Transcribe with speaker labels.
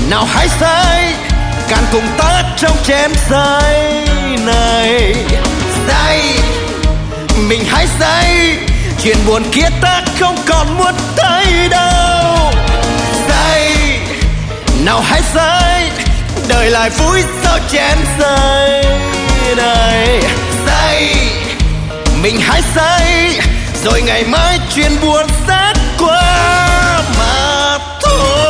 Speaker 1: Nào hãy say cạn cùng ta trong chén say này. Say mình hãy say, chuyện buồn kia ta không còn muốn thấy đâu. Say nào hãy say, đời lại vui sau chén say này. Say mình hãy say, rồi ngày mai chuyện buồn sẽ qua mà thôi.